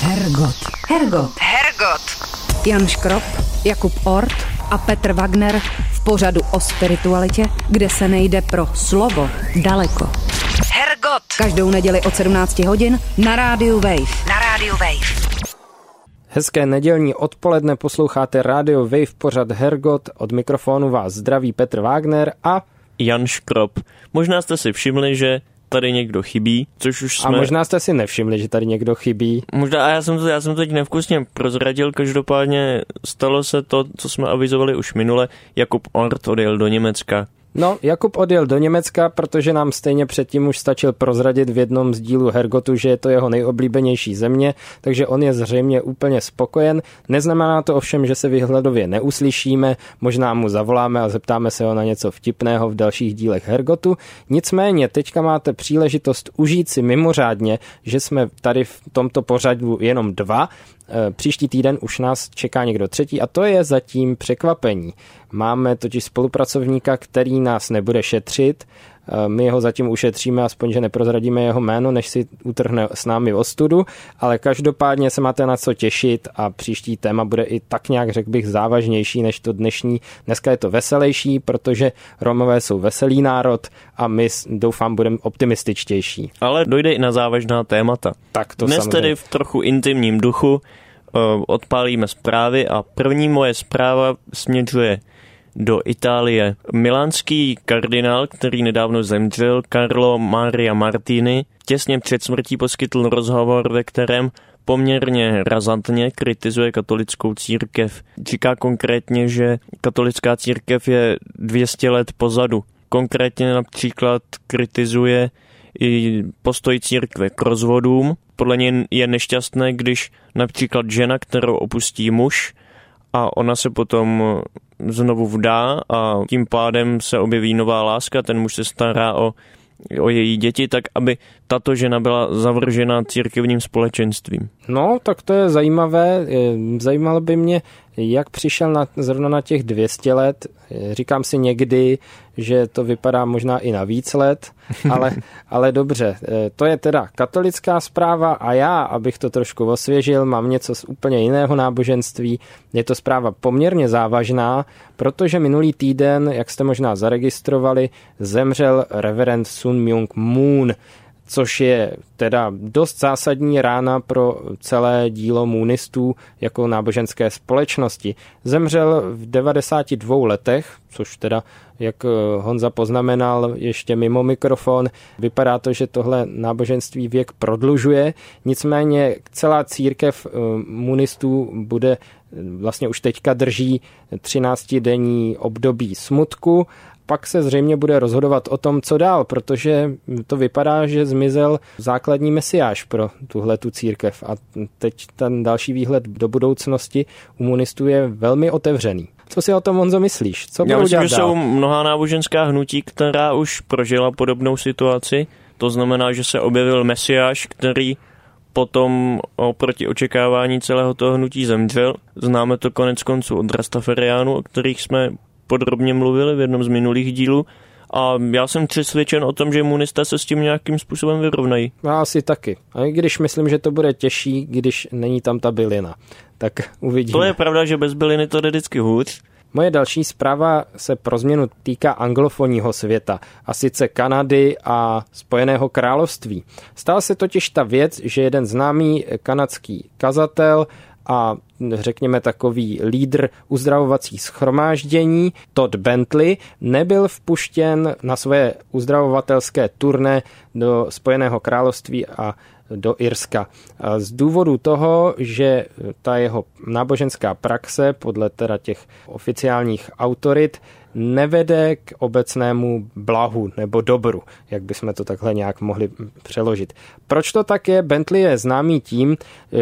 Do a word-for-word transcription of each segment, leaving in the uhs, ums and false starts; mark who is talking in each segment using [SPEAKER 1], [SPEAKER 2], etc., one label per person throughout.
[SPEAKER 1] Hergot. Hergot.
[SPEAKER 2] Hergot.
[SPEAKER 1] Jan Škrop, Jakub Ort a Petr Wagner v pořadu o spiritualitě, kde se nejde pro slovo daleko.
[SPEAKER 2] Hergot.
[SPEAKER 1] Každou neděli od sedmnáct hodin na rádiu Wave.
[SPEAKER 2] Na rádiu Wave.
[SPEAKER 3] Hezké nedělní odpoledne, posloucháte rádio Wave, pořad Hergot, od mikrofonu vás zdraví Petr Wagner a
[SPEAKER 4] Jan Škrop. Možná jste si všimli, že tady někdo chybí, což už jsme...
[SPEAKER 3] A možná jste si nevšimli, že tady někdo chybí.
[SPEAKER 4] Možná, a já jsem to, já jsem to teď nevkusně prozradil, každopádně stalo se to, co jsme avizovali už minule, Jakub Ort odjel do Německa.
[SPEAKER 3] No, Jakub odjel do Německa, protože nám stejně předtím už stačil prozradit v jednom z dílů Hergotu, že je to jeho nejoblíbenější země, takže on je zřejmě úplně spokojen. Neznamená to ovšem, že se výhledově neuslyšíme, možná mu zavoláme a zeptáme se ho na něco vtipného v dalších dílech Hergotu. Nicméně teďka máte příležitost užít si mimořádně, že jsme tady v tomto pořadu jenom dva. Příští týden už nás čeká někdo třetí a to je zatím překvapení. Máme totiž spolupracovníka, který nás nebude šetřit. My ho zatím ušetříme, aspoň, že neprozradíme jeho jméno, než si utrhne s námi ostudu, ale každopádně se máte na co těšit a příští téma bude i tak nějak, řekl bych, závažnější než to dnešní. Dneska je to veselější, protože Romové jsou veselý národ a my, doufám, budeme optimističtější.
[SPEAKER 4] Ale dojde i na závažná témata.
[SPEAKER 3] Tak to
[SPEAKER 4] Dnes
[SPEAKER 3] samozřejmě.
[SPEAKER 4] tedy v trochu intimním duchu uh, odpálíme zprávy a první moje zpráva směřuje do Itálie. Milánský kardinál, který nedávno zemřel, Carlo Maria Martini, těsně před smrtí poskytl rozhovor, ve kterém poměrně razantně kritizuje katolickou církev. Říká konkrétně, že katolická církev je dvě stě let pozadu. Konkrétně například kritizuje i postoj církve k rozvodům. Podle něj je nešťastné, když například žena, kterou opustí muž, a ona se potom znovu vdá a tím pádem se objeví nová láska, ten muž se stará o, o její děti, tak aby tato žena byla zavržena církevním společenstvím.
[SPEAKER 3] No, tak to je zajímavé. Zajímalo by mě, jak přišel na, zrovna na těch dvě stě let. Říkám si někdy, že to vypadá možná i na víc let, ale, ale dobře. To je teda katolická zpráva a já, abych to trošku osvěžil, mám něco z úplně jiného náboženství. Je to zpráva poměrně závažná, protože minulý týden, jak jste možná zaregistrovali, zemřel reverend Sun Myung Moon, což je teda dost zásadní rána pro celé dílo moonistů jako náboženské společnosti. Zemřel v devadesáti dvou letech, což teda, jak Honza poznamenal ještě mimo mikrofon, vypadá to, že tohle náboženství věk prodlužuje, nicméně celá církev moonistů bude, vlastně už teďka drží třináctidenní období smutku. Pak se zřejmě bude rozhodovat o tom, co dál, protože to vypadá, že zmizel základní mesiáš pro tuhletu církev a teď ten další výhled do budoucnosti u monistů je velmi otevřený. Co si o tom, Honzo, myslíš? Co
[SPEAKER 4] Já myslím, že
[SPEAKER 3] dál?
[SPEAKER 4] jsou mnohá náboženská hnutí, která už prožila podobnou situaci. To znamená, že se objevil mesiáš, který potom oproti očekávání celého toho hnutí zemřel. Známe to konec konců od Rastafariánů, o kterých jsme podrobně mluvili v jednom z minulých dílů a já jsem přesvědčen o tom, že monisté se s tím nějakým způsobem vyrovnají.
[SPEAKER 3] Já asi taky. A i když myslím, že to bude těžší, když není tam ta bylina, tak uvidíme.
[SPEAKER 4] To je pravda, že bez byliny to jde vždycky hůř.
[SPEAKER 3] Moje další zpráva se pro změnu týká anglofonního světa, a sice Kanady a Spojeného království. Stala se totiž ta věc, že jeden známý kanadský kazatel a řekněme takový lídr uzdravovacích shromáždění Todd Bentley nebyl vpuštěn na svoje uzdravovatelské turné do Spojeného království a do Irska. Z důvodu toho, že ta jeho náboženská praxe podle teda těch oficiálních autorit nevede k obecnému blahu nebo dobru, jak bychom to takhle nějak mohli přeložit. Proč to tak je? Bentley je známý tím,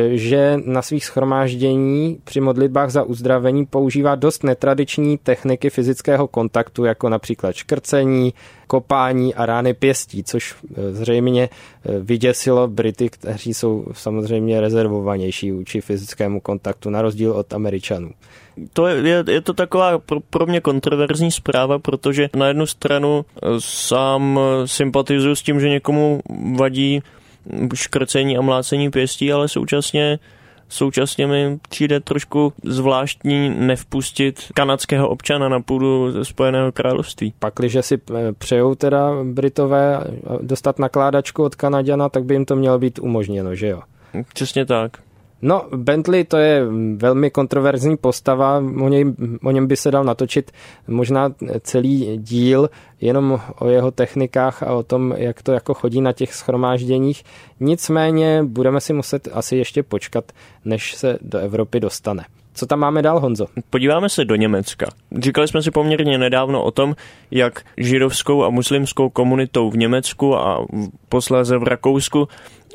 [SPEAKER 3] že na svých shromáždění při modlitbách za uzdravení používá dost netradiční techniky fyzického kontaktu, jako například škrcení, kopání a rány pěstí, což zřejmě vyděsilo Brity, kteří jsou samozřejmě rezervovanější vůči fyzickému kontaktu, na rozdíl od Američanů.
[SPEAKER 4] To je, je, je to taková pro, pro mě kontroverzní zpráva, protože na jednu stranu sám sympatizuju s tím, že někomu vadí škrcení a mlácení pěstí, ale současně Současně mi přijde trošku zvláštní nevpustit kanadského občana na půdu Spojeného království.
[SPEAKER 3] Pakliže si přejou teda Britové dostat nakládačku od Kanaďana, tak by jim to mělo být umožněno, že jo?
[SPEAKER 4] Přesně tak.
[SPEAKER 3] No, Bentley to je velmi kontroverzní postava, o něm, o něm by se dal natočit možná celý díl jenom o jeho technikách a o tom, jak to jako chodí na těch shromážděních. Nicméně budeme si muset asi ještě počkat, než se do Evropy dostane. Co tam máme dál, Honzo?
[SPEAKER 4] Podíváme se do Německa. Říkali jsme si poměrně nedávno o tom, jak židovskou a muslimskou komunitou v Německu a posléze v Rakousku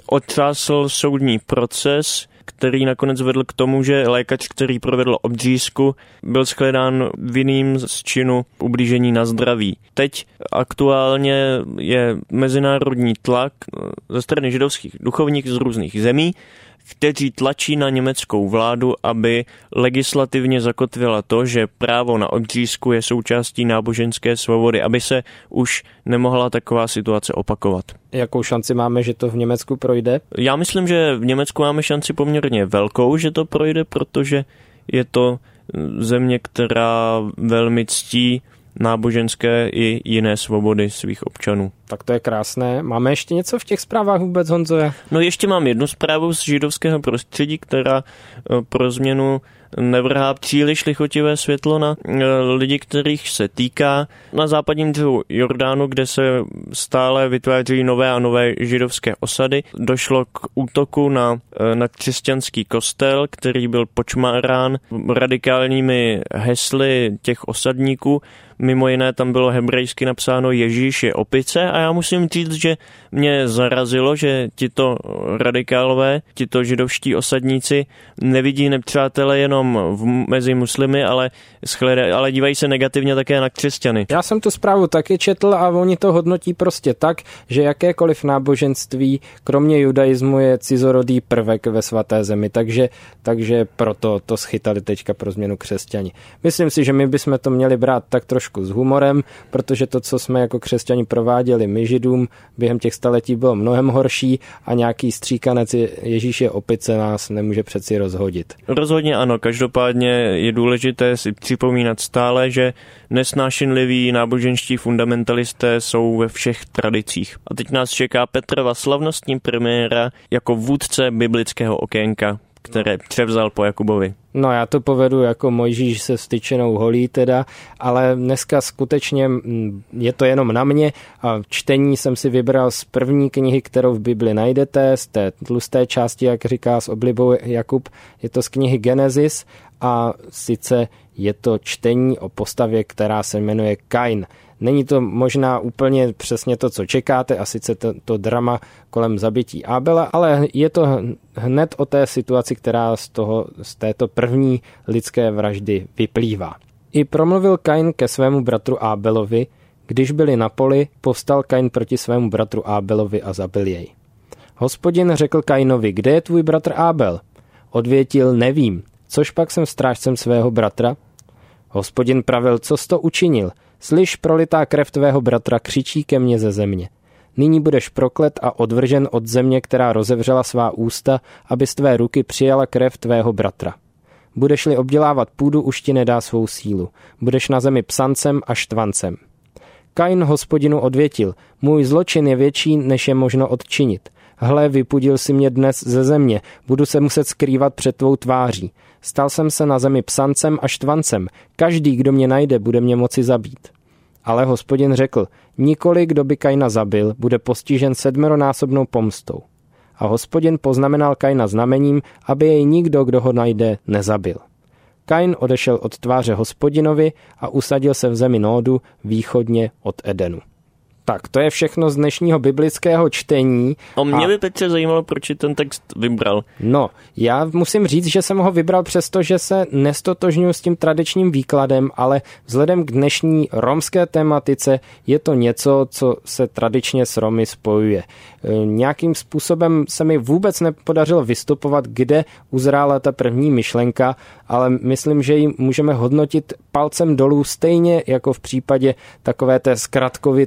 [SPEAKER 4] otřásl soudní proces, který nakonec vedl k tomu, že lékař, který provedl obřízku, byl shledán vinným z činu ublížení na zdraví. Teď aktuálně je mezinárodní tlak ze strany židovských duchovníků z různých zemí, kteří tlačí na německou vládu, aby legislativně zakotvila to, že právo na obřízku je součástí náboženské svobody, aby se už nemohla taková situace opakovat.
[SPEAKER 3] Jakou šanci máme, že to v Německu projde?
[SPEAKER 4] Já myslím, že v Německu máme šanci poměrně velkou, že to projde, protože je to země, která velmi ctí náboženské i jiné svobody svých občanů.
[SPEAKER 3] Tak to je krásné. Máme ještě něco v těch zprávách vůbec, Honzo?
[SPEAKER 4] No ještě mám jednu zprávu z židovského prostředí, která pro změnu nevrhá příliš lichotivé světlo na lidi, kterých se týká. Na západním břehu Jordánu, kde se stále vytvářejí nové a nové židovské osady, došlo k útoku na, na křesťanský kostel, který byl počmárán radikálními hesly těch osadníků. Mimo jiné tam bylo hebrejsky napsáno Ježíš je opice a já musím říct, že mě zarazilo, že tito radikálové, tito židovští osadníci nevidí nepřátele jenom v, mezi muslimy, ale, schleda, ale dívají se negativně také na křesťany.
[SPEAKER 3] Já jsem tu zprávu taky četl a oni to hodnotí prostě tak, že jakékoliv náboženství, kromě judaismu, je cizorodý prvek ve svaté zemi, takže, takže proto to schytali teďka pro změnu křesťani. Myslím si, že my bychom to měli brát tak trošku s humorem, protože to, co jsme jako křesťani prováděli my židům, během těch staletí bylo mnohem horší a nějaký stříkanec Ježíš je opice nás nemůže přeci rozhodit.
[SPEAKER 4] Rozhodně ano, každopádně je důležité si připomínat stále, že nesnášenliví náboženští fundamentalisté jsou ve všech tradicích. A teď nás čeká Petrova slavnostní premiéra jako vůdce biblického okénka, které převzal po Jakubovi.
[SPEAKER 3] No já to povedu jako Mojžíš se styčenou holí teda, ale dneska skutečně je to jenom na mě a čtení jsem si vybral z první knihy, kterou v Bibli najdete, z té tlusté části, jak říká s oblibou Jakub, je to z knihy Genesis a sice je to čtení o postavě, která se jmenuje Kain. Není to možná úplně přesně to, co čekáte, a sice to, to drama kolem zabití Abela, ale je to hned o té situaci, která z, toho, z této první lidské vraždy vyplývá. I promluvil Kain ke svému bratru Abelovi, když byli na poli, povstal Kain proti svému bratru Abelovi a zabil jej. Hospodin řekl Kainovi, kde je tvůj bratr Abel? Odvětil, nevím, což pak jsem strážcem svého bratra? Hospodin pravil, co jsi to učinil? Slyš, prolitá krev tvého bratra křičí ke mně ze země. Nyní budeš proklet a odvržen od země, která rozevřela svá ústa, aby z tvé ruky přijala krev tvého bratra. Budeš-li obdělávat půdu, už ti nedá svou sílu. Budeš na zemi psancem a štvancem. Kain Hospodinu odvětil, můj zločin je větší, než je možno odčinit. Hle, vypudil si mě dnes ze země, budu se muset skrývat před tvou tváří. Stal jsem se na zemi psancem a štvancem, každý, kdo mě najde, bude mě moci zabít. Ale Hospodin řekl, nikoli, kdo by Kaina zabil, bude postižen sedmironásobnou pomstou. A Hospodin poznamenal Kaina znamením, aby jej nikdo, kdo ho najde, nezabil. Kain odešel od tváře Hospodinovi a usadil se v zemi Nódu východně od Edenu. Tak, to je všechno z dnešního biblického čtení.
[SPEAKER 4] A mě by Petře zajímalo, proč jsi ten text vybral.
[SPEAKER 3] No, já musím říct, že jsem ho vybral přesto, že se nestotožňuji s tím tradičním výkladem, ale vzhledem k dnešní romské tematice je to něco, co se tradičně s Romy spojuje. Nějakým způsobem se mi vůbec nepodařilo vystupovat, kde uzrála ta první myšlenka, ale myslím, že ji můžeme hodnotit palcem dolů stejně jako v případě takové té zkratkovité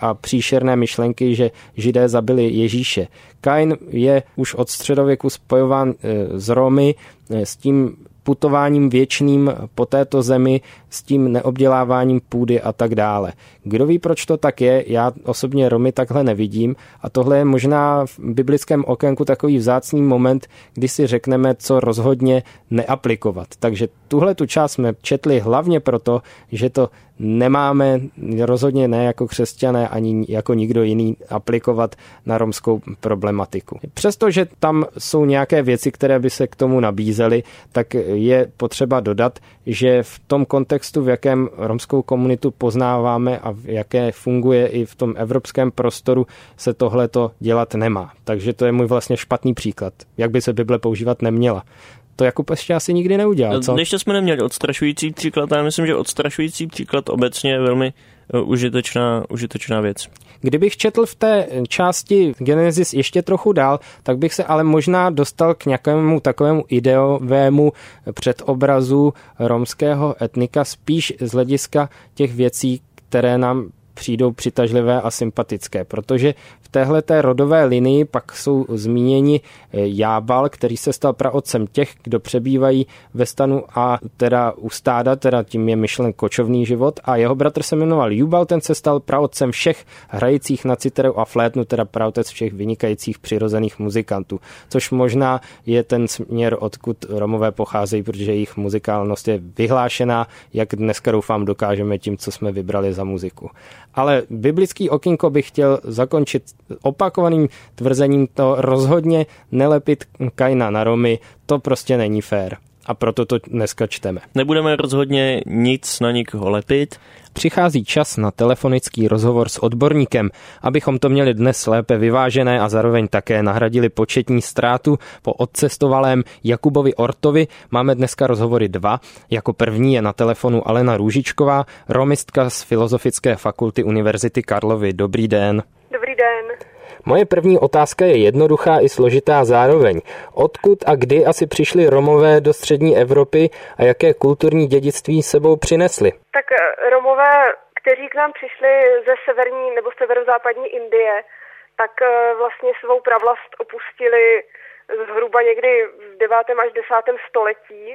[SPEAKER 3] a příšerné myšlenky, že Židé zabili Ježíše. Kain je už od středověku spojován s Romy, s tím putováním věčným po této zemi, s tím neobděláváním půdy a tak dále. Kdo ví, proč to tak je? Já osobně Romy takhle nevidím a tohle je možná v biblickém okénku takový vzácný moment, kdy si řekneme, co rozhodně neaplikovat. Takže tuhle tu část jsme četli hlavně proto, že to nemáme rozhodně ne jako křesťané ani jako nikdo jiný aplikovat na romskou problematiku. Přestože tam jsou nějaké věci, které by se k tomu nabízely, tak je potřeba dodat, že v tom kontextu, v jakém romskou komunitu poznáváme a v jaké funguje i v tom evropském prostoru, se tohleto dělat nemá. Takže to je můj vlastně špatný příklad, jak by se Bible používat neměla. To Jakub ještě asi nikdy neudělal, co?
[SPEAKER 4] Ještě jsme neměli odstrašující příklad, a já myslím, že odstrašující příklad obecně je velmi uh, užitečná, užitečná věc.
[SPEAKER 3] Kdybych četl v té části Genesis ještě trochu dál, tak bych se ale možná dostal k nějakému takovému ideovému předobrazu romského etnika, spíš z hlediska těch věcí, které nám přijdou přitažlivé a sympatické, protože v téhleté rodové linii pak jsou zmíněni Jábal, který se stal praotcem těch, kdo přebývají ve stanu a teda u stáda, teda tím je myšlen kočovný život, a jeho bratr se jmenoval Jubal, ten se stal praotcem všech hrajících na citeru a flétnu, teda praotec všech vynikajících přirozených muzikantů, což možná je ten směr, odkud Romové pocházejí, protože jejich muzikálnost je vyhlášená, jak dneska doufám dokážeme tím, co jsme vybrali za muziku. Ale biblický okýnko bych chtěl zakončit opakovaným tvrzením, to rozhodně nelepit Kaina na Romy, to prostě není fér. A proto to dneska čteme.
[SPEAKER 4] Nebudeme rozhodně nic na nikoho lepit.
[SPEAKER 3] Přichází čas na telefonický rozhovor s odborníkem, abychom to měli dnes lépe vyvážené a zároveň také nahradili početní ztrátu po odcestovalém Jakubovi Ortovi. Máme dneska rozhovory dva. Jako první je na telefonu Alena Růžičková, romistka z Filozofické fakulty Univerzity Karlovy. Dobrý den.
[SPEAKER 5] Dobrý den.
[SPEAKER 3] Moje první otázka je jednoduchá i složitá zároveň. Odkud a kdy asi přišli Romové do střední Evropy a jaké kulturní dědictví sebou přinesli?
[SPEAKER 5] Tak Romové, kteří k nám přišli ze severní nebo severozápadní Indie, tak vlastně svou pravlast opustili zhruba někdy v devátém až desátém století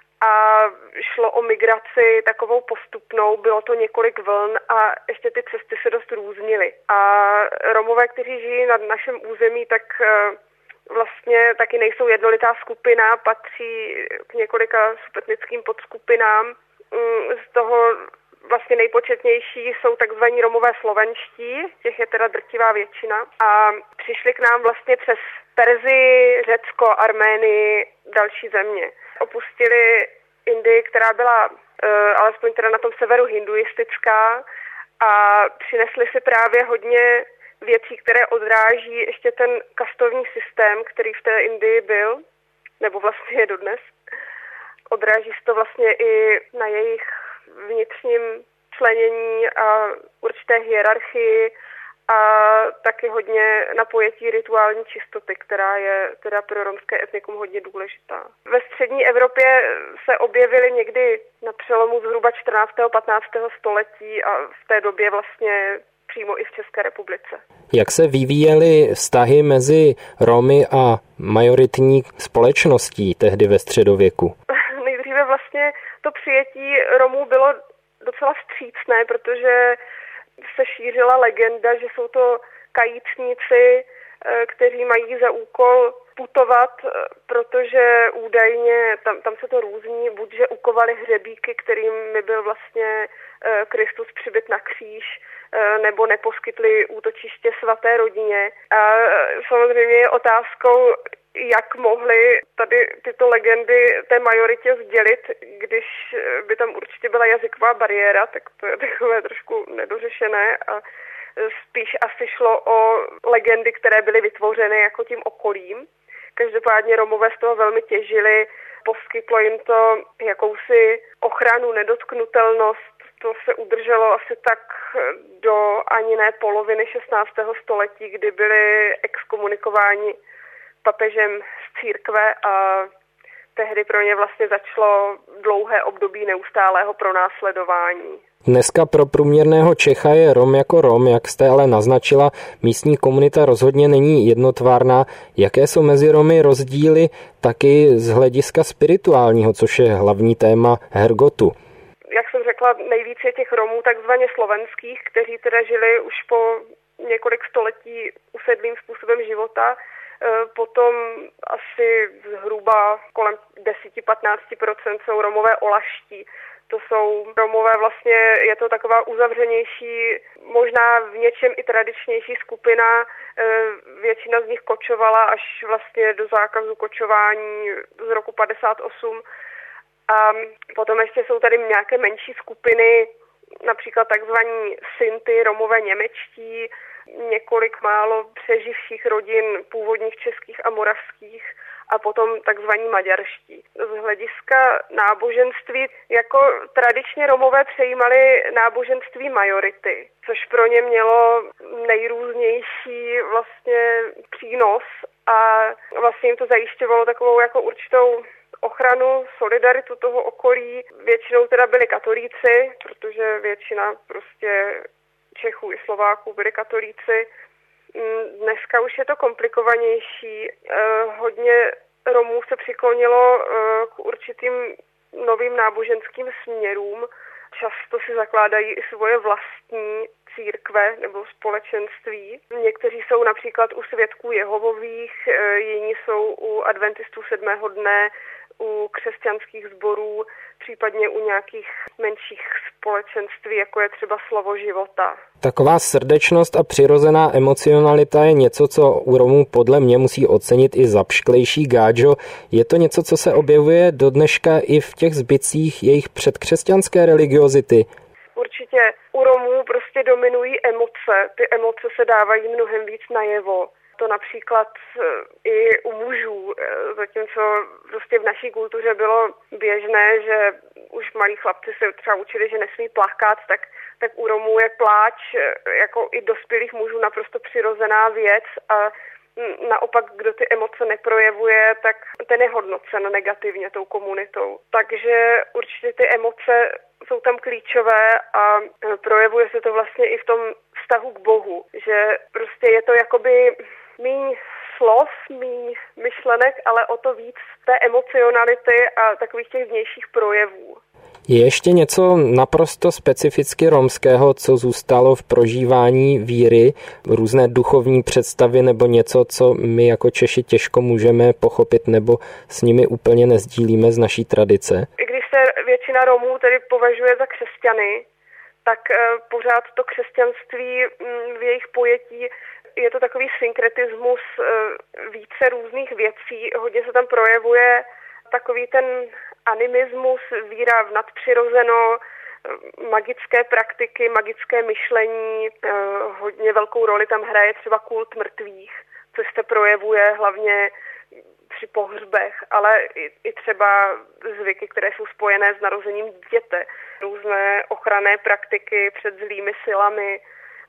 [SPEAKER 5] a šlo o migraci takovou postupnou, bylo to několik vln a ještě ty cesty se dost různily. A Romové, kteří žijí na našem území, tak vlastně taky nejsou jednolitá skupina, patří k několika subetnickým podskupinám. Z toho vlastně nejpočetnější jsou takzvaní Romové slovenští, těch je teda drtivá většina. A přišli k nám vlastně přes Perzii, Řecko, Arménii, další země. Opustili Indii, která byla e, alespoň teda na tom severu hinduistická, a přinesli si právě hodně věcí, které odráží ještě ten kastovní systém, který v té Indii byl, nebo vlastně je dodnes. Odráží se to vlastně i na jejich vnitřním členění a určité hierarchii a taky hodně na pojetí rituální čistoty, která je teda pro romské etnikum hodně důležitá. Ve střední Evropě se objevily někdy na přelomu zhruba čtrnáctého a patnáctého století a v té době vlastně přímo i v České republice.
[SPEAKER 3] Jak se vyvíjely vztahy mezi Romy a majoritní společností tehdy ve středověku?
[SPEAKER 5] Nejdříve vlastně to přijetí Romů bylo docela vstřícné, protože se šířila legenda, že jsou to kajícníci, kteří mají za úkol putovat, protože údajně, tam, tam se to různí, buď že ukovali hřebíky, kterými byl vlastně Kristus přibyt na kříž, nebo neposkytli útočiště svaté rodině. A samozřejmě je otázkou, jak mohli tady tyto legendy té majoritě sdělit, když by tam určitě byla jazyková bariéra, tak to je takové trošku nedořešené a spíš asi šlo o legendy, které byly vytvořeny jako tím okolím. Každopádně Romové z toho velmi těžili, poskytlo jim to jakousi ochranu, nedotknutelnost. To se udrželo asi tak do ani ne poloviny šestnáctého století, kdy byli exkomunikováni papežem z církve a tehdy pro ně vlastně začalo dlouhé období neustálého pronásledování.
[SPEAKER 3] Dneska pro průměrného Čecha je Rom jako Rom, jak jste ale naznačila, místní komunita rozhodně není jednotvárná. Jaké jsou mezi Romy rozdíly taky z hlediska spirituálního, což je hlavní téma Hergotu?
[SPEAKER 5] Jak jsem řekla, nejvíce je těch Romů takzvaně slovenských, kteří teda žili už po několik století usedlým způsobem života. Potom asi zhruba kolem deset až patnáct procent jsou Romové olaští. To jsou Romové vlastně, je to taková uzavřenější, možná v něčem i tradičnější skupina. Většina z nich kočovala až vlastně do zákazu kočování z roku padesát osm. A potom ještě jsou tady nějaké menší skupiny, například takzvaní Sinty, Romové němečtí, několik málo přeživších rodin původních českých a moravských a potom takzvaní maďarští. Z hlediska náboženství, jako tradičně Romové přejímali náboženství majority, což pro ně mělo nejrůznější vlastně přínos a vlastně jim to zajišťovalo takovou jako určitou ochranu, solidaritu toho okolí. Většinou teda byli katolíci, protože většina prostě Čechů i Slováků byli katolíci. Dneska už je to komplikovanější. Hodně Romů se přiklonilo k určitým novým náboženským směrům. Často si zakládají i svoje vlastní církve nebo společenství. Někteří jsou například u svědků Jehovových, jiní jsou u adventistů sedmého dne, u křesťanských sborů, případně u nějakých menších společenství, jako je třeba Slovo života.
[SPEAKER 3] Taková srdečnost a přirozená emocionalita je něco, co u Romů podle mě musí ocenit i zapšklejší gáčo. Je to něco, co se objevuje do dneška i v těch zbytcích jejich předkřesťanské religiozity?
[SPEAKER 5] Určitě u Romů prostě dominují emoce. Ty emoce se dávají mnohem víc najevo. To například i u mužů, zatímco prostě v naší kultuře bylo běžné, že už malí chlapci se třeba učili, že nesmí plakat, tak, tak u Romů je pláč jako i dospělých mužů naprosto přirozená věc a naopak, kdo ty emoce neprojevuje, tak ten je hodnocen negativně tou komunitou. Takže určitě ty emoce jsou tam klíčové a projevuje se to vlastně i v tom vztahu k Bohu, že prostě je to jakoby míň slov, míň myšlenek, ale o to víc té emocionality a takových těch vnějších projevů.
[SPEAKER 3] Je ještě něco naprosto specificky romského, co zůstalo v prožívání víry, různé duchovní představy nebo něco, co my jako Češi těžko můžeme pochopit nebo s nimi úplně nezdílíme z naší tradice?
[SPEAKER 5] I když se většina Romů tedy považuje za křesťany, tak pořád to křesťanství v jejich pojetí je to takový synkretismus více různých věcí. Hodně se tam projevuje takový ten animismus, víra v nadpřirozeno, magické praktiky, magické myšlení. Hodně velkou roli tam hraje třeba kult mrtvých, což se projevuje hlavně při pohřbech, ale i, i třeba zvyky, které jsou spojené s narozením dítěte. Různé ochranné praktiky před zlými silami.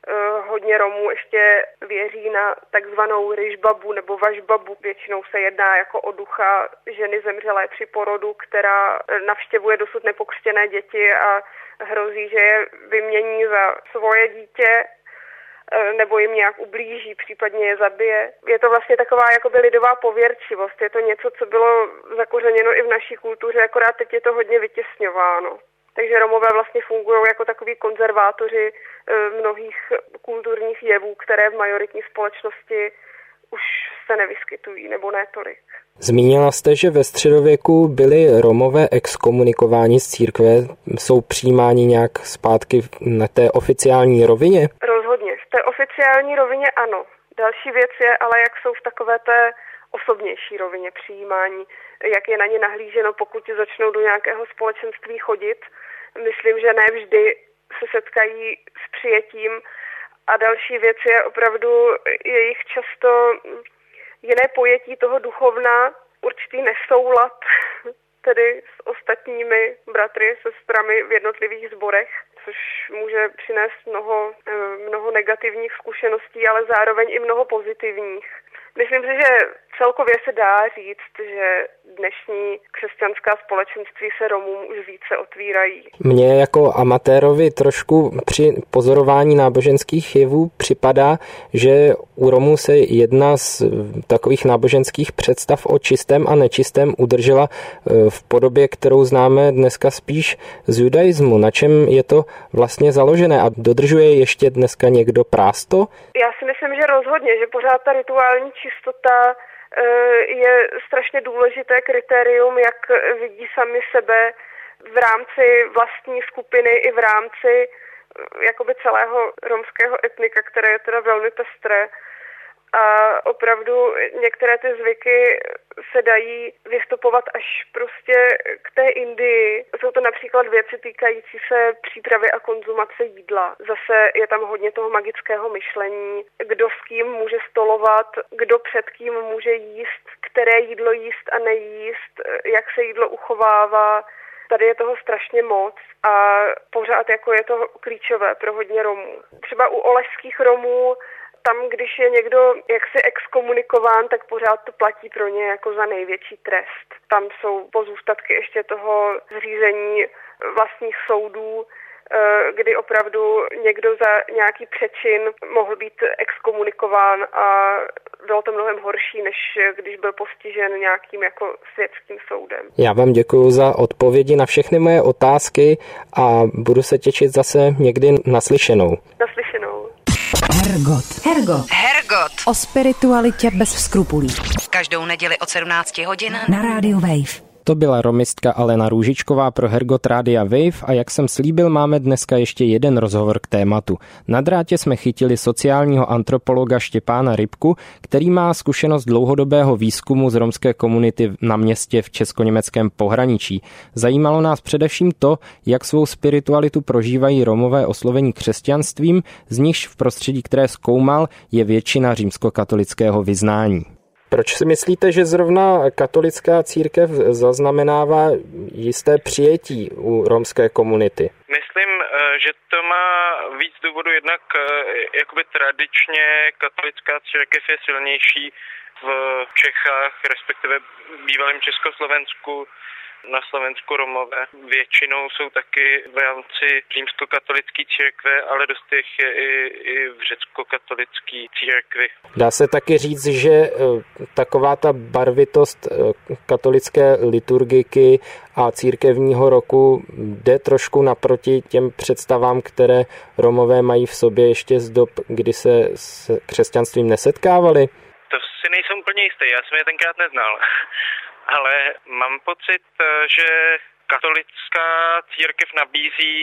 [SPEAKER 5] Hodně Romů ještě věří na takzvanou ryžbabu nebo važbabu. Většinou se jedná jako o ducha ženy zemřelé při porodu, která navštěvuje dosud nepokřtěné děti a hrozí, že je vymění za svoje dítě nebo jim nějak ublíží, případně je zabije. Je to vlastně taková jakoby lidová pověrčivost. Je to něco, co bylo zakořeněno i v naší kultuře, akorát teď je to hodně vytěsňováno. Takže Romové vlastně fungují jako takoví konzervátoři mnohých kulturních jevů, které v majoritní společnosti už se nevyskytují, nebo ne tolik.
[SPEAKER 3] Zmínila jste, že ve středověku byli Romové exkomunikováni z církve. Jsou přijímáni nějak zpátky na té oficiální rovině?
[SPEAKER 5] Rozhodně. V té oficiální rovině ano. Další věc je ale, jak jsou v takové té osobnější rovině přijímání, jak je na ně nahlíženo, pokud začnou do nějakého společenství chodit. Myslím, že ne vždy se setkají s přijetím. A další věc je opravdu jejich často jiné pojetí toho duchovna, určitý nesoulad tedy s ostatními bratry, sestrami v jednotlivých sborech, což může přinést mnoho, mnoho negativních zkušeností, ale zároveň i mnoho pozitivních. Myslím si, že celkově se dá říct, že dnešní křesťanská společenství se Romům už více otvírají.
[SPEAKER 3] Mně jako amatérovi trošku při pozorování náboženských jevů připadá, že u Romů se jedna z takových náboženských představ o čistém a nečistém udržela v podobě, kterou známe dneska spíš z judaismu. Na čem je to vlastně založené a dodržuje ještě dneska někdo prásto?
[SPEAKER 5] Já si myslím, že rozhodně, že pořád ta rituální čistota je strašně důležité kritérium, jak vidí sami sebe v rámci vlastní skupiny i v rámci jakoby celého romského etnika, které je teda velmi pestré. A opravdu některé ty zvyky se dají vystupovat až prostě k té Indii. Jsou to například věci týkající se přípravy a konzumace jídla. Zase je tam hodně toho magického myšlení, kdo s kým může stolovat, kdo před kým může jíst, které jídlo jíst a nejíst, jak se jídlo uchovává. Tady je toho strašně moc a pořád jako je to klíčové pro hodně Romů. Třeba u olešských Romů tam, když je někdo jaksi exkomunikován, tak pořád to platí pro ně jako za největší trest. Tam jsou pozůstatky ještě toho zřízení vlastních soudů, kdy opravdu někdo za nějaký přečin mohl být exkomunikován a bylo to mnohem horší, než když byl postižen nějakým jako světským soudem.
[SPEAKER 3] Já vám děkuji za odpovědi na všechny moje otázky a budu se těšit zase někdy naslyšenou.
[SPEAKER 5] Naslyšenou.
[SPEAKER 1] Hergot. Hergot.
[SPEAKER 2] Hergot.
[SPEAKER 1] O spiritualitě bez skrupulí.
[SPEAKER 2] Každou neděli od sedmnácti hodin
[SPEAKER 1] Na rádiu Wave.
[SPEAKER 3] To byla romistka Alena Růžičková pro Hergot Rádia Wave a jak jsem slíbil, máme dneska ještě jeden rozhovor k tématu. Na drátě jsme chytili sociálního antropologa Štěpána Rybku, který má zkušenost dlouhodobého výzkumu z romské komunity na městě v česko-německém pohraničí. Zajímalo nás především to, jak svou spiritualitu prožívají Romové oslovení křesťanstvím, z nichž v prostředí, které zkoumal, je většina římskokatolického vyznání. Proč si myslíte, že zrovna katolická církev zaznamenává jisté přijetí u romské komunity?
[SPEAKER 6] Myslím, že to má víc důvodů. Jednak jakoby tradičně katolická církev je silnější v Čechách, respektive bývalém Československu. Na Slovensku Romové většinou jsou taky v rámci římskokatolické církve, ale dost jich je i, i v řecko-katolické církvi.
[SPEAKER 3] Dá se taky říct, že taková ta barvitost katolické liturgiky a církevního roku jde trošku naproti těm představám, které Romové mají v sobě ještě z dob, kdy se s křesťanstvím nesetkávali?
[SPEAKER 6] To si nejsem úplně jistý, já jsem je tenkrát neznal. Ale mám pocit, že katolická církev nabízí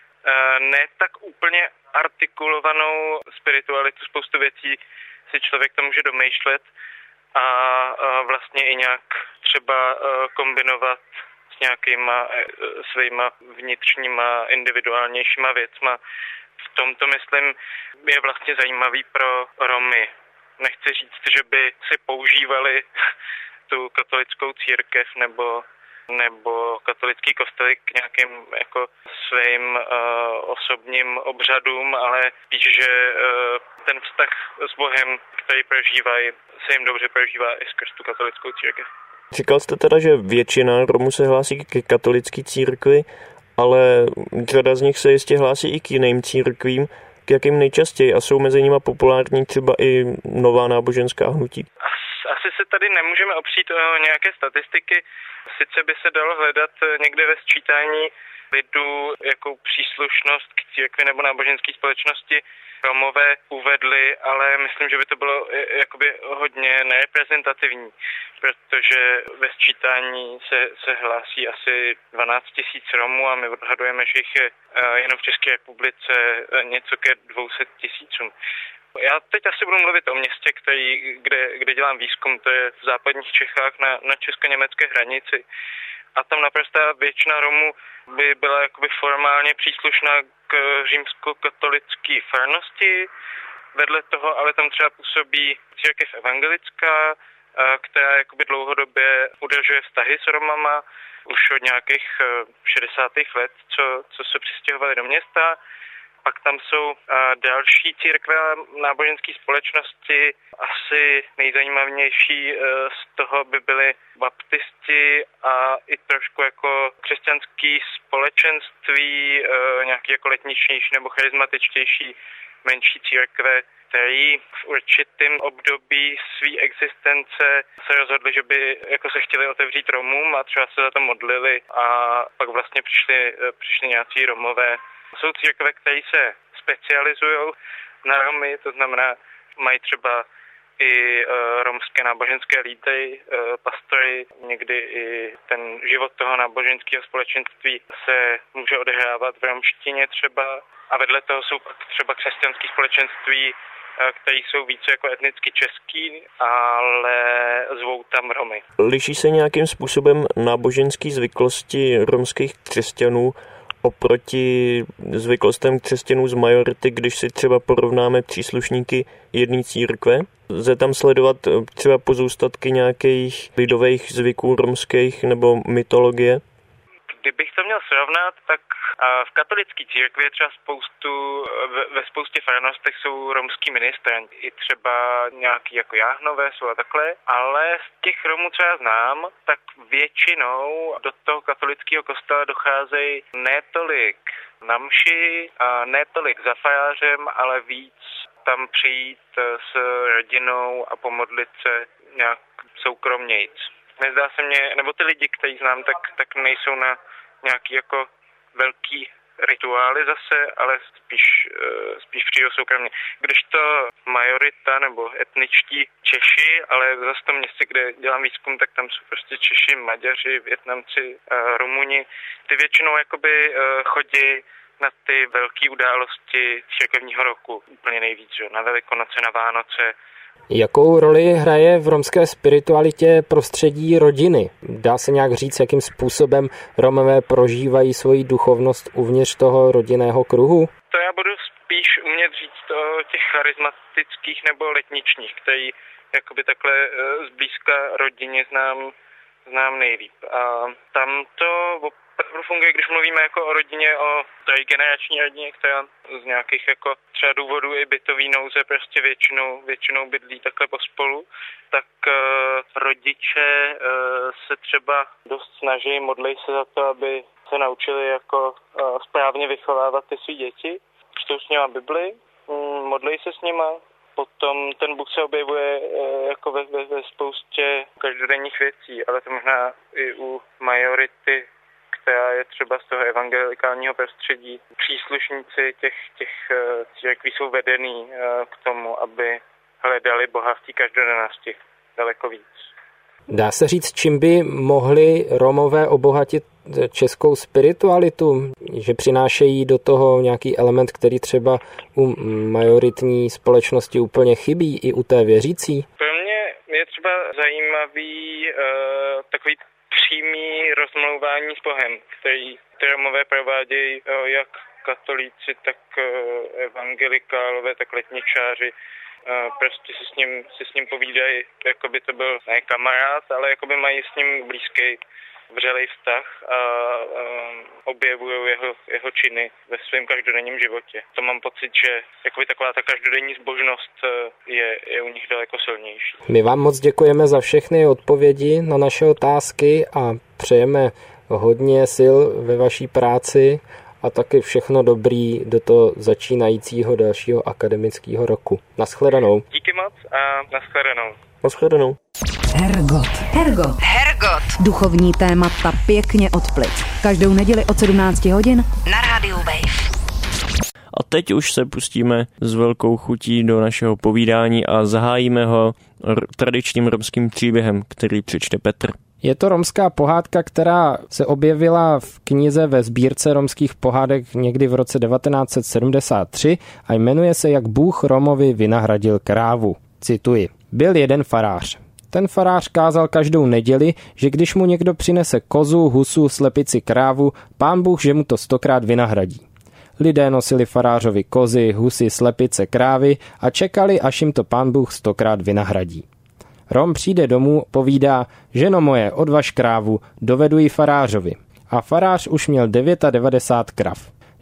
[SPEAKER 6] ne tak úplně artikulovanou spiritualitu. Spoustu věcí si člověk to může domýšlet a vlastně i nějak třeba kombinovat s nějakýma svýma vnitřníma, individuálnějšíma věcma. V tomto, myslím, je vlastně zajímavý pro Romy. Nechci říct, že by si používali tu katolickou církev nebo, nebo katolický kostel k nějakým jako svým uh, osobním obřadům, ale spíš, že uh, ten vztah s Bohem, který prožívají, se jim dobře prožívá i skrz tu katolickou církev.
[SPEAKER 4] Říkal jste teda, že většina Romů se hlásí k katolické církvi, ale řada z nich se jistě hlásí i k jiným církvím. K jakým nejčastěji a jsou mezi nimi populární třeba i nová náboženská hnutí?
[SPEAKER 6] Asi se tady nemůžeme opřít o nějaké statistiky. Sice by se dalo hledat někde ve sčítání lidu, jakou příslušnost k církvi nebo náboženské společnosti Romové uvedli, ale myslím, že by to bylo jakoby hodně nereprezentativní, protože ve sčítání se, se hlásí asi dvanáct tisíc Romů a my odhadujeme, že jich je jenom v České republice něco ke dvě stě tisícům. Já teď asi budu mluvit o městě, který, kde, kde dělám výzkum, to je v západních Čechách na, na česko-německé hranici. A tam naprostá většina Romů by byla jakoby formálně příslušná k římskokatolické farnosti. Vedle toho ale tam třeba působí církev evangelická, která jakoby dlouhodobě udržuje vztahy s Romama už od nějakých šedesátých let, co, co se přistěhovali do města. pak tam jsou další církve a náboženské společnosti. Asi nejzajímavější z toho by byly baptisti a i trošku jako křesťanský společenství, nějaký jako letničnější nebo charismatičtější menší církve, který v určitém období své existence se rozhodli, že by jako se chtěli otevřít Romům a třeba se za to modlili a pak vlastně přišli, přišli nějací Romové. Jsou církve, které se specializují na Romy, to znamená, mají třeba i uh, romské náboženské lídry, uh, pastory, někdy i ten život toho náboženského společenství se může odehrávat v romštině třeba. A vedle toho jsou pak třeba křesťanské společenství, které jsou více jako etnicky český, ale zvou tam Romy.
[SPEAKER 4] Liší se nějakým způsobem náboženské zvyklosti romských křesťanů oproti zvyklostem křesťanů z majority, když si třeba porovnáme příslušníky jedné církve? Lze tam sledovat třeba pozůstatky nějakých lidových zvyků romských nebo mytologie?
[SPEAKER 6] Kdybych to měl srovnat, tak v katolické církvi je třeba spoustu, ve spoustě farnostech jsou romský ministranti, i třeba nějaký jako jáhnové jsou a takhle, ale z těch Romů, co já znám, tak většinou do toho katolického kostela docházejí ne tolik na mši, a ne tolik za farářem, ale víc tam přijít s rodinou a pomodlit se nějak soukromnějc. Nezdá se mně, nebo ty lidi, kteří znám, tak, tak nejsou na nějaký jako velký rituály zase, ale spíš, spíš přijdou soukromně. Když to majorita nebo etničtí Češi, ale zase v tom městě, kde dělám výzkum, tak tam jsou prostě Češi, Maďaři, Vietnamci, Rumuni. Ty většinou jakoby chodí na ty velké události církevního roku úplně nejvíc, že? Na Velikonoce, na Vánoce.
[SPEAKER 3] Jakou roli hraje v romské spiritualitě prostředí rodiny? Dá se nějak říct, jakým způsobem Romové prožívají svoji duchovnost uvnitř toho rodinného kruhu?
[SPEAKER 6] To já budu spíš umět říct o těch charismatických nebo letničních, který jakoby takhle zblízka rodině znám, znám nejlíp. A tam to opravdu funguje, když mluvíme jako o rodině, o trojgenerační rodině, která z nějakých jako třeba důvodů i bytový nouze prostě většinou, většinou bydlí takhle pospolu, tak uh, rodiče uh, se třeba dost snaží, modlí se za to, aby se naučili jako uh, správně vychovávat ty svý děti. Čtou s nima Bibli, um, modlí se s nima, potom ten Bůh se objevuje uh, jako ve, ve, ve spoustě každodenních věcí, ale to možná i u majority, která je třeba z toho evangelikálního prostředí. Příslušníci těch, těch církví jsou vedený k tomu, aby hledali Boha v té každodennosti daleko víc.
[SPEAKER 3] Dá se říct, čím by mohli Romové obohatit českou spiritualitu? Že přinášejí do toho nějaký element, který třeba u majoritní společnosti úplně chybí, i u té věřící?
[SPEAKER 6] Pro mě je třeba zajímavý uh, takový přímý rozmlouvání s Bohem, který ty Romové provádějí jak katolíci, tak evangelikálové, tak letničáři. Prostě si s ním, si s ním povídají, jako by to byl ne kamarád, ale jako by mají s ním blízký, vřelej vztah a objevují jeho, jeho činy ve svém každodenním životě. To mám pocit, že jakoby taková ta každodenní zbožnost je, je u nich daleko silnější.
[SPEAKER 3] My vám moc děkujeme za všechny odpovědi na naše otázky a přejeme hodně sil ve vaší práci a taky všechno dobrý do toho začínajícího dalšího akademického roku. Naschledanou.
[SPEAKER 6] Díky moc a naschledanou.
[SPEAKER 4] Naschledanou.
[SPEAKER 1] Hergot. Hergot.
[SPEAKER 2] Hergot.
[SPEAKER 1] Duchovní témata pěkně od plic. Každou neděli od sedmnácti hodin
[SPEAKER 2] Na rádiu Wave.
[SPEAKER 4] A teď už se pustíme s velkou chutí do našeho povídání a zahájíme ho r- tradičním romským příběhem, který přečte Petr.
[SPEAKER 3] Je to romská pohádka, která se objevila v knize ve sbírce romských pohádek někdy v roce devatenáct set sedmdesát tři a jmenuje se Jak Bůh Romovi vynahradil krávu. Cituji. Byl jeden farář. Ten farář kázal každou neděli, že když mu někdo přinese kozu, husu, slepici, krávu, Pán Bůh, že mu to stokrát vynahradí. Lidé nosili farářovi kozy, husy, slepice, krávy a čekali, až jim to Pán Bůh stokrát vynahradí. Rom přijde domů, povídá, ženo moje, odvaž krávu, dovedu ji farářovi. A farář už měl devadesát devět krav.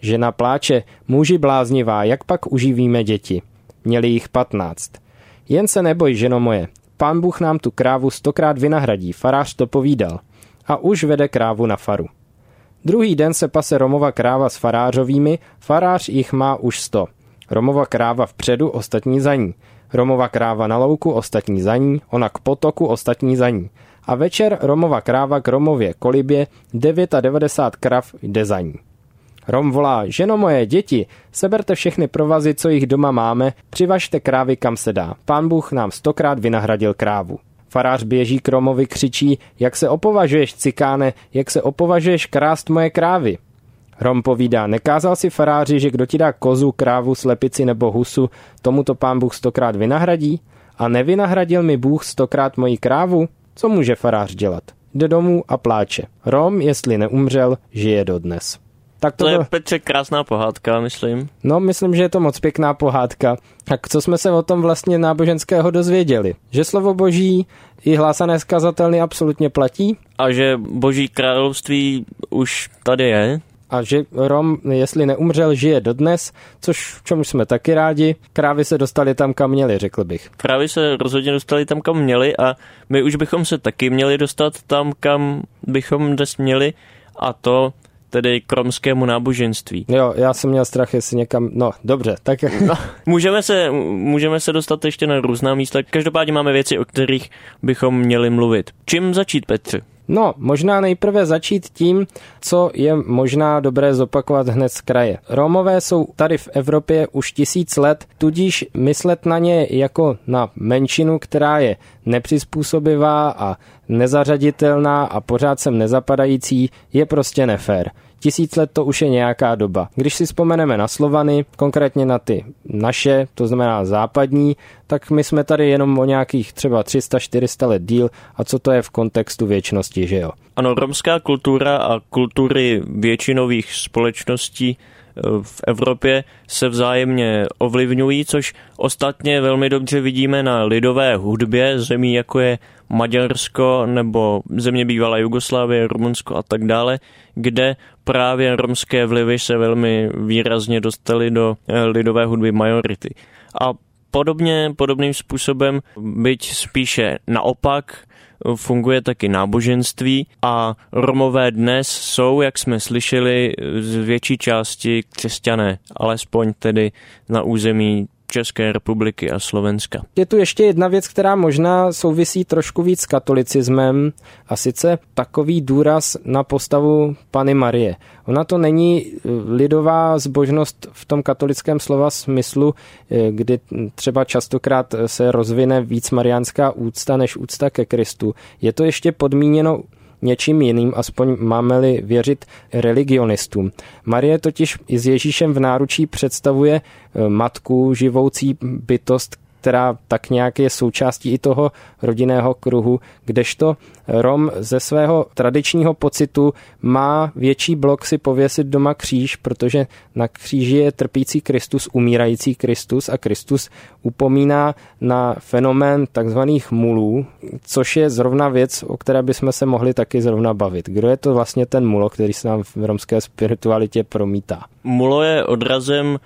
[SPEAKER 3] Žena pláče, muži bláznivá, jak pak uživíme děti? Měli jich patnáct. Jen se neboj, ženo moje, Pán Bůh nám tu krávu stokrát vynahradí, farář to povídal. A už vede krávu na faru. Druhý den se pase Romova kráva s farářovými, farář jich má už sto. Romova kráva vpředu, ostatní za ní. Romova kráva na louku, ostatní za ní, ona k potoku, ostatní za ní. A večer Romova kráva k Romově kolibě, devadesát devět krav jde za ní. Rom volá, ženo moje, děti, seberte všechny provazy, co jich doma máme, přivažte krávy, kam se dá. Pán Bůh nám stokrát vynahradil krávu. Farář běží k Romovi, křičí, jak se opovažuješ, cikáne, jak se opovažuješ krást moje krávy. Rom povídá, nekázal si faráři, že kdo ti dá kozu, krávu, slepici nebo husu, tomu to Pán Bůh stokrát vynahradí? A nevynahradil mi Bůh stokrát moji krávu? Co může farář dělat? Jde domů a pláče. Rom, jestli neumřel, žije dodnes. Tak to, to je, bylo...
[SPEAKER 4] Petře, krásná pohádka, myslím.
[SPEAKER 3] No, myslím, že je to moc pěkná pohádka. Tak co jsme se o tom vlastně náboženského dozvěděli? Že slovo Boží i hlásané skazatelny absolutně platí?
[SPEAKER 4] A že Boží království už tady je?
[SPEAKER 3] A že Rom, jestli neumřel, žije dodnes, což v čem jsme taky rádi. Krávy se dostali tam, kam měli, řekl bych.
[SPEAKER 4] Krávy se rozhodně dostali tam, kam měli a my už bychom se taky měli dostat tam, kam bychom dnes měli, a to tedy k romskému náboženství.
[SPEAKER 3] Jo, já jsem měl strach, jestli někam... No, dobře, tak...
[SPEAKER 4] No, můžeme, se, můžeme se dostat ještě na různá místa. Každopádně máme věci, o kterých bychom měli mluvit. Čím začít, Petře?
[SPEAKER 3] No, možná nejprve začít tím, co je možná dobré zopakovat hned z kraje. Romové jsou tady v Evropě už tisíc let, tudíž myslet na ně jako na menšinu, která je nepřizpůsobivá a nezařaditelná a pořád sem nezapadající, je prostě nefér. Tisíc let to už je nějaká doba. Když si vzpomeneme na Slovany, konkrétně na ty naše, to znamená západní, tak my jsme tady jenom o nějakých třeba tři sta čtyři sta let díl, a co to je v kontextu věčnosti, že jo?
[SPEAKER 4] Ano, romská kultura a kultury většinových společností v Evropě se vzájemně ovlivňují, což ostatně velmi dobře vidíme na lidové hudbě zemí, jako je Maďarsko nebo země bývalé Jugoslávie, Rumunsko a tak dále, kde právě romské vlivy se velmi výrazně dostaly do lidové hudby majority. A podobně, podobným způsobem, byť spíše naopak, funguje taky náboženství a Romové dnes jsou, jak jsme slyšeli, z větší části křesťané, alespoň tedy na území České republiky a Slovenska.
[SPEAKER 3] Je tu ještě jedna věc, která možná souvisí trošku víc s katolicismem, a sice takový důraz na postavu Panny Marie. Ona to není lidová zbožnost v tom katolickém slova smyslu, kdy třeba častokrát se rozvine víc mariánská úcta než úcta ke Kristu. Je to ještě podmíněno něčím jiným, aspoň máme-li věřit religionistům. Marie totiž i s Ježíšem v náručí představuje matku, živoucí bytost, která tak nějak je součástí i toho rodinného kruhu, kdežto Rom ze svého tradičního pocitu má větší blok si pověsit doma kříž, protože na kříži je trpící Kristus, umírající Kristus, a Kristus upomíná na fenomén takzvaných mulů, což je zrovna věc, o které bychom se mohli taky zrovna bavit. Kdo je to vlastně ten mulo, který se nám v romské spiritualitě promítá?
[SPEAKER 4] Mulo je odrazem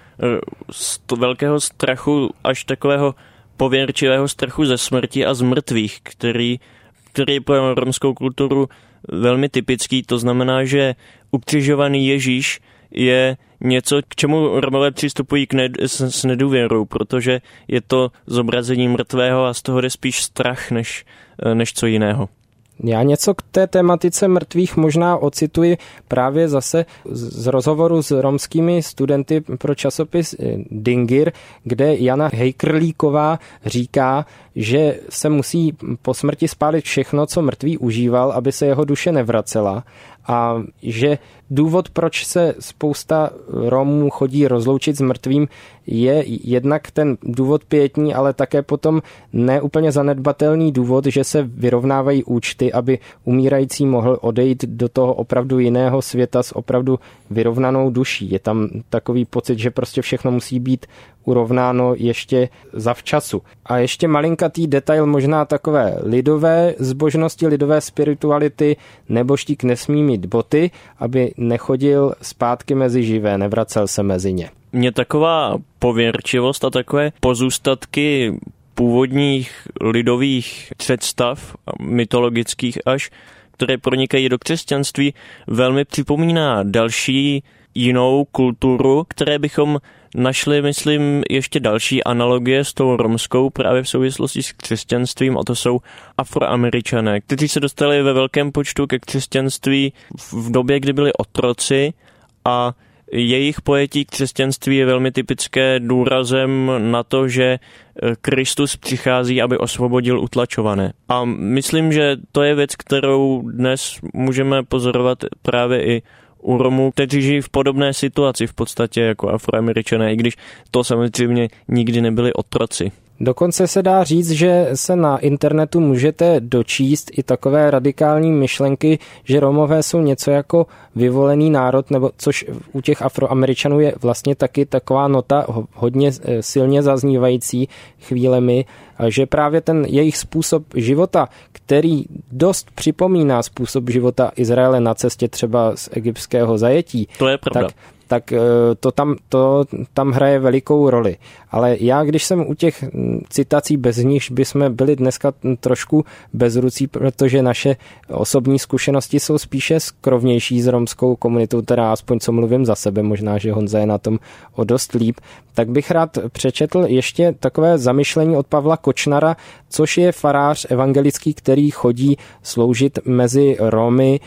[SPEAKER 4] velkého strachu, až takového pověrčivého strachu ze smrti a z mrtvých, který, který je pro romskou kulturu velmi typický. To znamená, že ukřižovaný Ježíš je něco, k čemu Romové přistupují k ned- s, s nedůvěrou, protože je to zobrazení mrtvého a z toho jde spíš strach, než, než co jiného.
[SPEAKER 3] Já něco k té tematice mrtvých možná ocituji právě zase z rozhovoru s romskými studenty pro časopis Dingir, kde Jana Hejkrlíková říká, že se musí po smrti spálit všechno, co mrtvý užíval, aby se jeho duše nevracela, a že důvod, proč se spousta Romů chodí rozloučit s mrtvým, je jednak ten důvod pietní, ale také potom neúplně zanedbatelný důvod, že se vyrovnávají účty chtějí, aby umírající mohl odejít do toho opravdu jiného světa s opravdu vyrovnanou duší. Je tam takový pocit, že prostě všechno musí být urovnáno ještě zavčasu. A ještě malinkatý detail, možná takové lidové zbožnosti, lidové spirituality, nebožtík nesmí mít boty, aby nechodil zpátky mezi živé, nevracel se mezi ně.
[SPEAKER 4] Mě taková pověrčivost a takové pozůstatky původních lidových představ, mytologických až, které pronikají do křesťanství, velmi připomíná další jinou kulturu, které bychom našli, myslím, ještě další analogie s tou romskou právě v souvislosti s křesťanstvím, a to jsou Afroameričané, kteří se dostali ve velkém počtu ke křesťanství v době, kdy byli otroci, a jejich pojetí křesťanství je velmi typické důrazem na to, že Kristus přichází, aby osvobodil utlačované. A myslím, že to je věc, kterou dnes můžeme pozorovat právě i u Romů, kteří žijí v podobné situaci v podstatě jako Afroameričané, i když to samozřejmě nikdy nebyli otroci.
[SPEAKER 3] Dokonce se dá říct, že se na internetu můžete dočíst i takové radikální myšlenky, že Romové jsou něco jako vyvolený národ, nebo což u těch Afroameričanů je vlastně taky taková nota hodně silně zaznívající chvílemi, že právě ten jejich způsob života, který dost připomíná způsob života Izraele na cestě třeba z egyptského zajetí,
[SPEAKER 4] to je pravda.
[SPEAKER 3] Tak tak to tam, to tam hraje velikou roli. Ale já, když jsem u těch citací, bez nichž bychom byli dneska trošku bezrucí, protože naše osobní zkušenosti jsou spíše skrovnější s romskou komunitou, teda aspoň co mluvím za sebe, možná, že Honza je na tom o dost líp, tak bych rád přečetl ještě takové zamyšlení od Pavla Kočnara, což je farář evangelický, který chodí sloužit mezi Romy,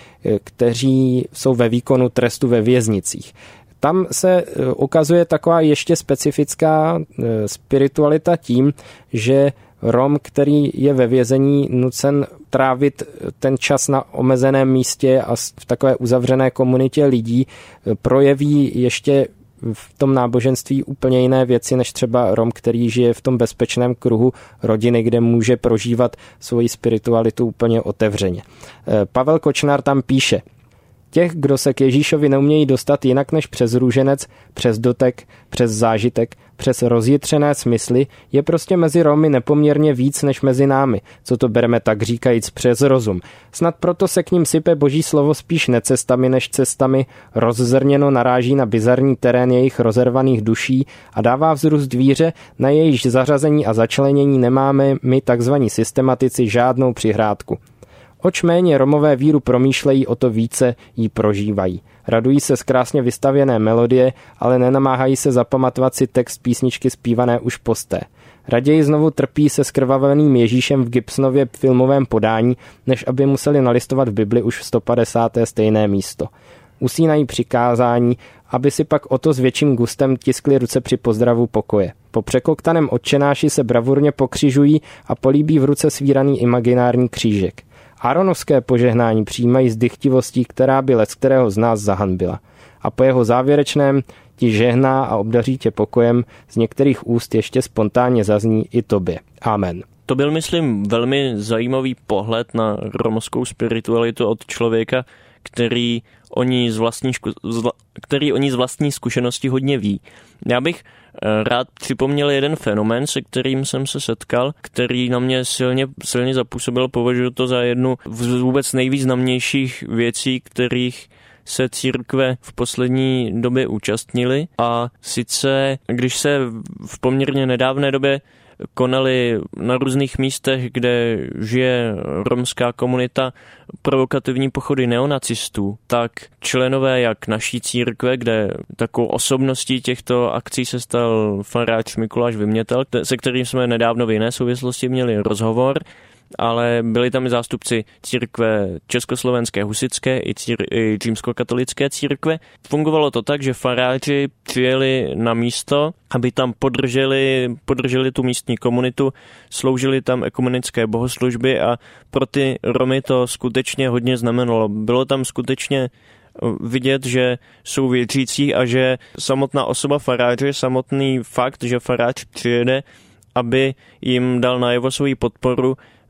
[SPEAKER 3] kteří jsou ve výkonu trestu ve věznicích. Tam se ukazuje taková ještě specifická spiritualita tím, že Rom, který je ve vězení nucen trávit ten čas na omezeném místě a v takové uzavřené komunitě lidí, projeví ještě v tom náboženství úplně jiné věci, než třeba Rom, který žije v tom bezpečném kruhu rodiny, kde může prožívat svoji spiritualitu úplně otevřeně. Pavel Kočnár tam píše: těch, kdo se k Ježíšovi neumějí dostat jinak než přes růženec, přes dotek, přes zážitek, přes rozjitřené smysly, je prostě mezi Romy nepoměrně víc než mezi námi, co to bereme tak říkajíc přes rozum. Snad proto se k ním sype Boží slovo spíš necestami než cestami, rozzrněno naráží na bizarní terén jejich rozervaných duší a dává vzrůst víře, na jejíž zařazení a začlenění nemáme my takzvaní systematici žádnou přihrádku. Oč méně Romové víru promýšlejí, o to více ji prožívají. Radují se z krásně vystavěné melodie, ale nenamáhají se zapamatovat si text písničky zpívané už posté. Raději znovu trpí se skrvaveným Ježíšem v Gibsonově filmovém podání, než aby museli nalistovat v Bibli už v sto padesáté stejné místo. Usínají přikázání, aby si pak o to s větším gustem tiskli ruce při pozdravu pokoje. Po překoktaném otčenáši se bravurně pokřižují a políbí v ruce svíraný imaginární křížek. Áronovské požehnání přijímají s dychtivostí, která by leckterého z nás zahanbila. A po jeho závěrečném ti žehná a obdaří tě pokojem z některých úst ještě spontánně zazní i tobě. Amen.
[SPEAKER 4] To byl, myslím, velmi zajímavý pohled na romskou spiritualitu od člověka, který o ní z vlastní, který o ní z vlastní zkušenosti hodně ví. Já bych rád připomněl jeden fenomén, se kterým jsem se setkal, který na mě silně, silně zapůsobil. Považuji to za jednu z vůbec nejvýznamnějších věcí, kterých se církve v poslední době účastnily. A sice, když se v poměrně nedávné době konaly na různých místech, kde žije romská komunita, provokativní pochody neonacistů, tak členové jak naší církve, kde takovou osobností těchto akcí se stal farář Mikuláš Vymětal, se kterým jsme nedávno v jiné souvislosti měli rozhovor, ale byli tam i zástupci církve československé husitské i, cír- i římskokatolické církve. Fungovalo to tak, že faráři přijeli na místo, aby tam podrželi, podrželi tu místní komunitu, sloužili tam ekumenické bohoslužby a pro ty Romy to skutečně hodně znamenalo. Bylo tam skutečně vidět, že jsou věřící a že samotná osoba faráře, samotný fakt, že farář přijede, aby jim dal najevo svoji podporu,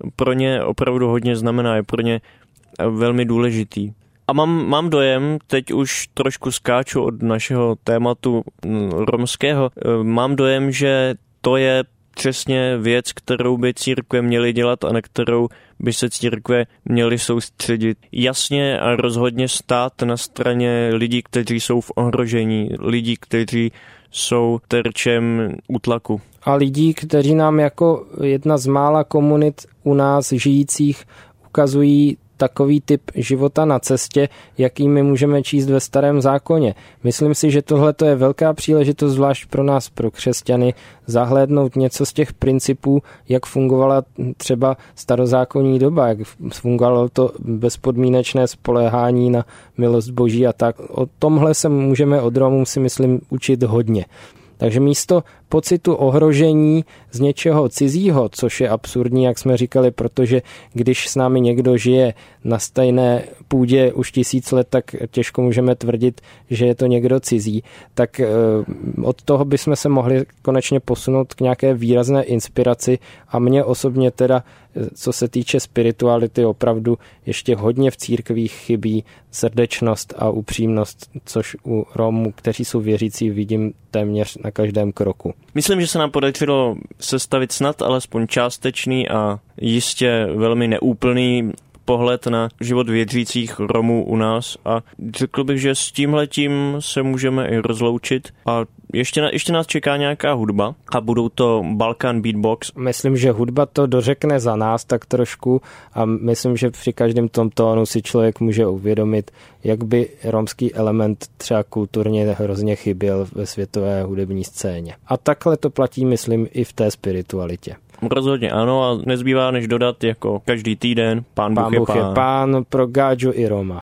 [SPEAKER 4] pro ně opravdu hodně znamená, je pro ně velmi důležitý. A mám, mám dojem, teď už trošku skáču od našeho tématu romského, mám dojem, že to je přesně věc, kterou by církve měly dělat a na kterou by se církve měly soustředit. Jasně a rozhodně stát na straně lidí, kteří jsou v ohrožení, lidí, kteří jsou terčem útlaku.
[SPEAKER 3] A lidí, kteří nám jako jedna z mála komunit u nás žijících ukazují takový typ života na cestě, jaký my můžeme číst ve Starém zákoně. Myslím si, že tohle je velká příležitost, zvlášť pro nás, pro křesťany, zahlédnout něco z těch principů, jak fungovala třeba starozákonní doba, jak fungovalo to bezpodmínečné spoléhání na milost Boží a tak. O tomhle se můžeme od Romů, si myslím, učit hodně. Takže místo pocitu ohrožení z něčeho cizího, což je absurdní, jak jsme říkali, protože když s námi někdo žije na stejné půdě už tisíc let, tak těžko můžeme tvrdit, že je to někdo cizí, tak od toho bychom se mohli konečně posunout k nějaké výrazné inspiraci a mně osobně teda, co se týče spirituality, opravdu ještě hodně v církvích chybí srdečnost a upřímnost, což u Romů, kteří jsou věřící, vidím téměř na každém kroku.
[SPEAKER 4] Myslím, že se nám podařilo sestavit snad alespoň částečný a jistě velmi neúplný pohled na život věřících Romů u nás a řekl bych, že s tímhletím se můžeme i rozloučit a ještě, na, ještě nás čeká nějaká hudba a budou to Balkan Beatbox.
[SPEAKER 3] Myslím, že hudba to dořekne za nás tak trošku a myslím, že při každém tom tónu si člověk může uvědomit, jak by romský element třeba kulturně hrozně chyběl ve světové hudební scéně. A takhle to platí, myslím, i v té spiritualitě.
[SPEAKER 4] Rozhodně ano a nezbývá než dodat jako každý týden Pán,
[SPEAKER 3] pán
[SPEAKER 4] Bůh je
[SPEAKER 3] pán. Pán pro Gáďu i Roma.